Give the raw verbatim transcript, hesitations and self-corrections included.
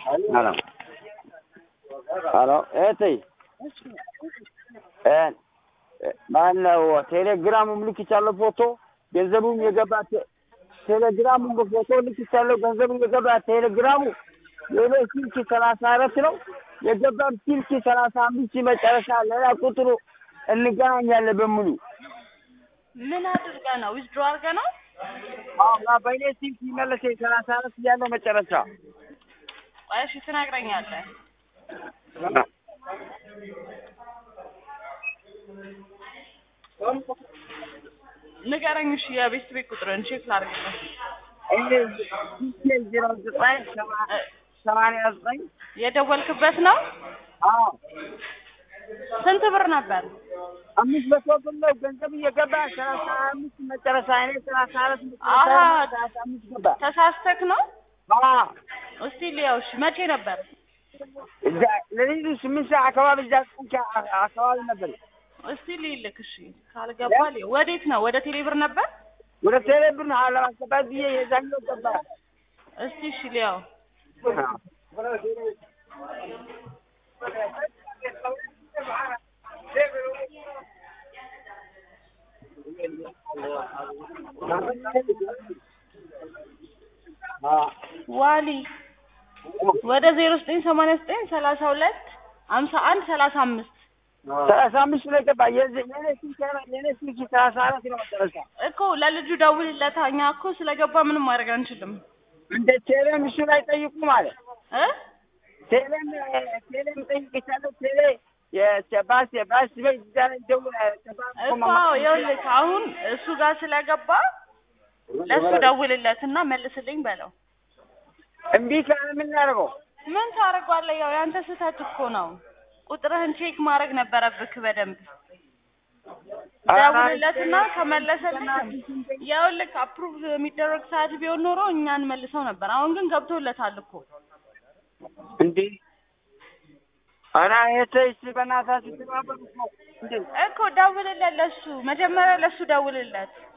Hello. Hello. Eetay. Een ማነው ቴሌግራም ልክቻለሁ ፎቶ ገንዘቡን የገባ ቴሌግራም ፎቶ ልክቻለሁ ገንዘቡን የገባ ቴሌግራሙ የኔ ስልክ ሰላሳ አራት ነው የገባም ስልክ ሰላሳ አምስት መጨረሻ ሌላ ቁጥሩ እንገናኛለን በሙሉ ምን አድርጋ ነው ዊዝድሮ አድርጋ ነው አዎ በእኔ ስልክ ይመለስ ሰላሳ አራት ያለው መጨረሻ እሺ ትነግረኛለህ ንገረኝ እሺ የቤት ቤት ቁጥርን ቼክ ላድርግልህ እኔ ዜሮ ዘጠኝ ሰማንያ ዘጠኝ የደወልክበት ነው አዎ ስንት ብር ነበር አምስት መቶ ብር ነው ገንዘብ እየገባ ሰላሳ አምስት መጨረሻ እኔ ሰላሳ አራት ሰላሳ አምስት ገባ ተሳስተክ ነው አዎ እስቲ ሊያው እሺ መቼ ነበር ለሊቱ ስምንት ሰዓት አካባቢ ጃስኩ አካባቢ ነበር እስቲ ሊልክ እሺ ካልገባል ወዴት ነው ወደ ቴሌብር ነበር ወደ ቴሌብር ነው አላስገባት ብዬ የዛኛው ገባ እስቲ እሺ ሊያው ዋሊ ወደ ዜሮ ዘጠኝ ሰማንያ ዘጠኝ ሰላሳ ሁለት ሃምሳ አንድ ሰላሳ አምስት ሰላሳ አምስት ነው ገባ የኔ ስልክ የኔ ስልክ ሰላሳ አራት ነው ተረሳ እኮ ለልጁ ደውልለት እኛ እኮ ስለገባ ምንም ማድረግ አንችልም እንደ ቴሌም እሱ ላይ ጠይቁ ማለት እ ቴሌም ቴሌም ጠይቅቻለሁ ቴሌ የባስ የባስ ቤት ዛሬ ደውል እኮ ይኸውልህ አሁን እሱ ጋር ስለገባ ለሱ ደውልለትና መልስልኝ በለው እምቢ ካለ ምን ያደርገው ምን ታደርጋለህ ያው ያንተ ስህተት እኮ ነው ቁጥርህን ቼክ ማድረግ ነበረብክ በደንብ ደውልለትና ከመለሰልህ ይኸውልህ አፕሩቭ የሚደረግ ሰዓት ቢሆን ኖሮ እኛን መልሰው ነበር አሁን ግን ገብቶለታል እኮ እንዴ አና እህቴስ በእናታችሁ ተባበሩ እኮ እንዴ እኮ ደውልለት ለሱ መጀመሪያ ለሱ ደውልለት